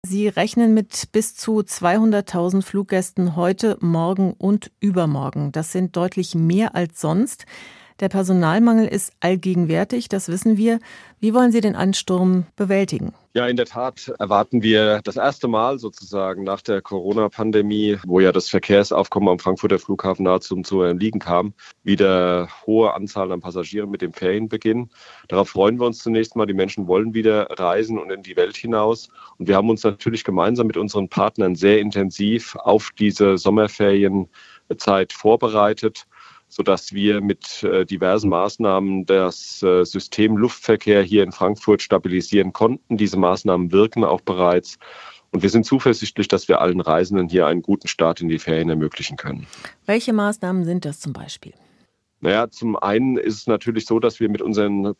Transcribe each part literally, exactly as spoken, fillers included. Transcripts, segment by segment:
Sie rechnen mit bis zu zweihunderttausend Fluggästen heute, morgen und übermorgen. Das sind deutlich mehr als sonst. Der Personalmangel ist allgegenwärtig, das wissen wir. Wie wollen Sie den Ansturm bewältigen? Ja, in der Tat erwarten wir das erste Mal sozusagen nach der Corona-Pandemie, wo ja das Verkehrsaufkommen am Frankfurter Flughafen nahezu zum Erliegen kam, wieder hohe Anzahl an Passagieren mit dem Ferienbeginn. Darauf freuen wir uns zunächst mal. Die Menschen wollen wieder reisen und in die Welt hinaus. Und wir haben uns natürlich gemeinsam mit unseren Partnern sehr intensiv auf diese Sommerferienzeit vorbereitet, sodass wir mit äh, diversen Maßnahmen das äh, System Luftverkehr hier in Frankfurt stabilisieren konnten. Diese Maßnahmen wirken auch bereits. Und wir sind zuversichtlich, dass wir allen Reisenden hier einen guten Start in die Ferien ermöglichen können. Welche Maßnahmen sind das zum Beispiel? Naja, zum einen ist es natürlich so, dass wir mit unseren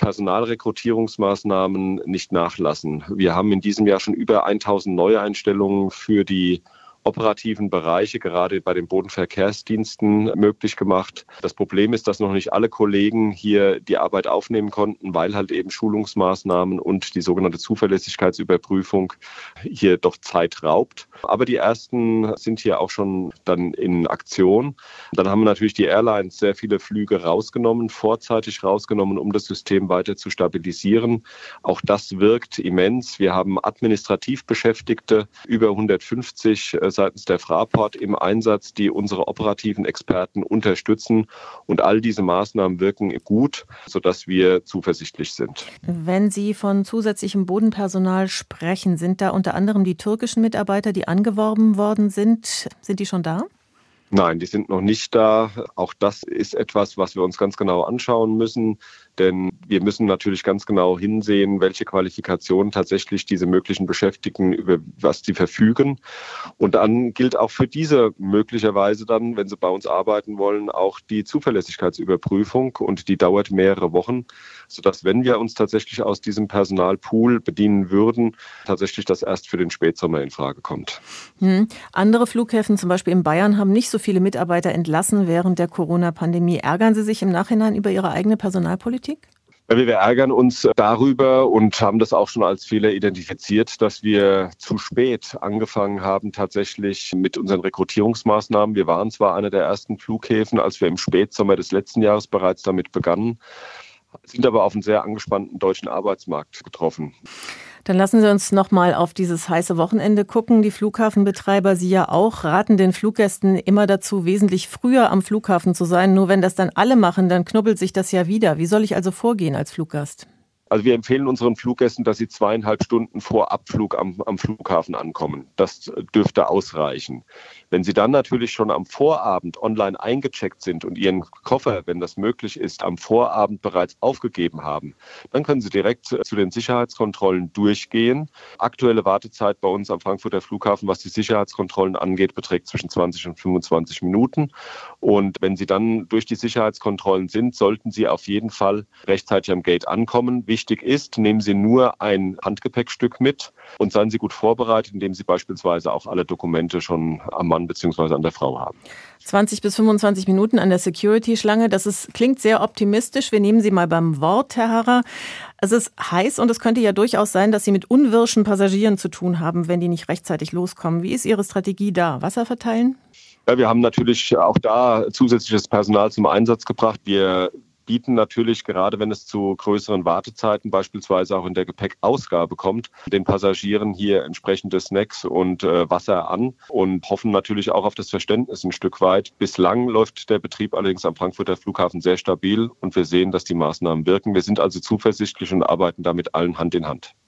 Personalrekrutierungsmaßnahmen nicht nachlassen. Wir haben in diesem Jahr schon über tausend Neueinstellungen für die operativen Bereiche, gerade bei den Bodenverkehrsdiensten, möglich gemacht. Das Problem ist, dass noch nicht alle Kollegen hier die Arbeit aufnehmen konnten, weil halt eben Schulungsmaßnahmen und die sogenannte Zuverlässigkeitsüberprüfung hier doch Zeit raubt. Aber die ersten sind hier auch schon dann in Aktion. Dann haben wir natürlich die Airlines sehr viele Flüge rausgenommen, vorzeitig rausgenommen, um das System weiter zu stabilisieren. Auch das wirkt immens. Wir haben administrativ Beschäftigte, über hundertfünfzig seitens der Fraport im Einsatz, die unsere operativen Experten unterstützen. Und all diese Maßnahmen wirken gut, sodass wir zuversichtlich sind. Wenn Sie von zusätzlichem Bodenpersonal sprechen, sind da unter anderem die türkischen Mitarbeiter, die angeworben worden sind. Sind die schon da? Nein, die sind noch nicht da. Auch das ist etwas, was wir uns ganz genau anschauen müssen. Denn wir müssen natürlich ganz genau hinsehen, welche Qualifikationen tatsächlich diese möglichen Beschäftigten, über was sie verfügen. Und dann gilt auch für diese möglicherweise dann, wenn sie bei uns arbeiten wollen, auch die Zuverlässigkeitsüberprüfung. Und die dauert mehrere Wochen, sodass, wenn wir uns tatsächlich aus diesem Personalpool bedienen würden, tatsächlich das erst für den Spätsommer in Frage kommt. Hm. Andere Flughäfen, zum Beispiel in Bayern, haben nicht so viele Mitarbeiter entlassen während der Corona-Pandemie. Ärgern Sie sich im Nachhinein über Ihre eigene Personalpolitik? Wir ärgern uns darüber und haben das auch schon als Fehler identifiziert, dass wir zu spät angefangen haben tatsächlich mit unseren Rekrutierungsmaßnahmen. Wir waren zwar einer der ersten Flughäfen, als wir im Spätsommer des letzten Jahres bereits damit begannen, sind aber auf einen sehr angespannten deutschen Arbeitsmarkt getroffen. Dann lassen Sie uns noch mal auf dieses heiße Wochenende gucken. Die Flughafenbetreiber, Sie ja auch, raten den Fluggästen immer dazu, wesentlich früher am Flughafen zu sein. Nur wenn das dann alle machen, dann knubbelt sich das ja wieder. Wie soll ich also vorgehen als Fluggast? Also wir empfehlen unseren Fluggästen, dass sie zweieinhalb Stunden vor Abflug am, am Flughafen ankommen. Das dürfte ausreichen. Wenn sie dann natürlich schon am Vorabend online eingecheckt sind und ihren Koffer, wenn das möglich ist, am Vorabend bereits aufgegeben haben, dann können sie direkt zu den Sicherheitskontrollen durchgehen. Aktuelle Wartezeit bei uns am Frankfurter Flughafen, was die Sicherheitskontrollen angeht, beträgt zwischen zwanzig und fünfundzwanzig Minuten. Und wenn sie dann durch die Sicherheitskontrollen sind, sollten sie auf jeden Fall rechtzeitig am Gate ankommen. Wichtig ist, nehmen Sie nur ein Handgepäckstück mit und seien Sie gut vorbereitet, indem Sie beispielsweise auch alle Dokumente schon am Mann bzw. an der Frau haben. zwanzig bis fünfundzwanzig Minuten an der Security-Schlange, das ist, klingt sehr optimistisch. Wir nehmen Sie mal beim Wort, Herr Harrer. Es ist heiß und es könnte ja durchaus sein, dass Sie mit unwirschen Passagieren zu tun haben, wenn die nicht rechtzeitig loskommen. Wie ist Ihre Strategie da? Wasser verteilen? Ja, wir haben natürlich auch da zusätzliches Personal zum Einsatz gebracht. Wir bieten natürlich, gerade wenn es zu größeren Wartezeiten beispielsweise auch in der Gepäckausgabe kommt, den Passagieren hier entsprechende Snacks und äh, Wasser an und hoffen natürlich auch auf das Verständnis ein Stück weit. Bislang läuft der Betrieb allerdings am Frankfurter Flughafen sehr stabil und wir sehen, dass die Maßnahmen wirken. Wir sind also zuversichtlich und arbeiten damit allen Hand in Hand.